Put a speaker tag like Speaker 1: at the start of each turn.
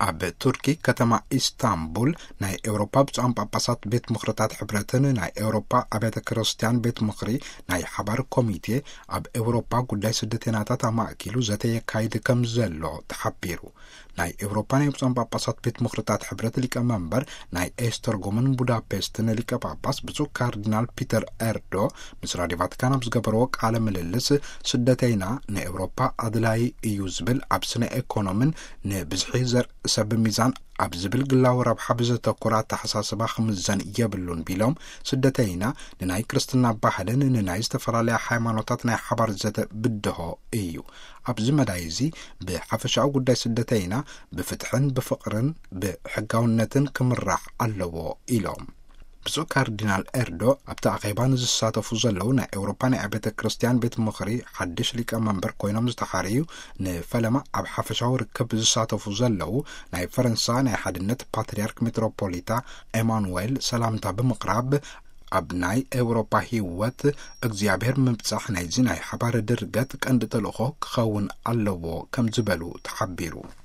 Speaker 1: ኣብ ቱርኪ ከተማ ኢስታንቡል ናይ ኤውሮፓ ብፁዓን ጳጳሳት ቤት ምኽርታት ሕብረትን ናይ ኤውሮፓ ኣብያተ ክርስቲያን ቤት ምኽሪ ናይ ሓባር ኮሚቴ ኣብ ኤውሮፓ ጉዳይ ስደተኛታት ኣማእኪሉ ዘተየካይድ ከም ዘሎ ተሓቢሩ። ናይ ኤውሮፓ ናይ ብፁዓን ጳጳሳት ቤት ምኽርታት ሕብረት ሊቀመንበር ናይ ኤስተርጎምን ቡዳፔስትን ሊቀ ጳጳስ ብፁዕ ካርዲናል ፒተር ኤርዶ ምስ ራድዮ ቫቲካን ኣብ ዝገበርዎ ቃለ ምልልስ ስደተይና ንኤውሮፓ ኣድላይ እዩ ዝብል ኣብ ስነ ኢኮኖምን ንብዝሒ ዘር ሰብ ሚዛን ኣብ ዝብል ግላዊ ረብሓ ብዘተኮራ ኣተሓሳስባ ክምዘን የብሉን ቢሎም ስደተይና ንናይ ክርስትና ባህልን ንናይ ዝተፈላለያ ሃይማኖታት ናይ ሓባር ዘተ ብድሆ እዩ። ኣብዚ መዳይ እዚ ብሓፈሻዊ ጉዳይ ስደተይና ብፍትሕን ብፍቅርን ብሕጋውነትን ክምራሕ ኣለዎ ኢሎም። ብፁዕ ካርዲናል ኤርዶ ኣብቲ ኣኼባ ንዝሳተፉ ዘለው ናይ ኤውሮፓ ናይ ኣብያተ ክርስቲያን ቤት ምኽሪ ሓድሽ ሊቀመንበር ኮይኖም ዝተሓርዩ ንፈለማ ኣብ ሓፈሻዊ ርክብ ዝሳተፉ ዘለው ናይ ፈረንሳ ናይ ሓድነት ፓትርያርክ ሜትሮፖሊታ ኤማኑኤል ሰላምታ ብምቕራብ ኣብ ናይ ኤውሮፓ ህይወት እግዚኣብሔር ምብጻሕ ናይዚ ናይ ሓባር ድርገት ቀንዲ ተልእኾ ክኸውን ኣለዎ ከም ዝበሉ ተሓቢሩ።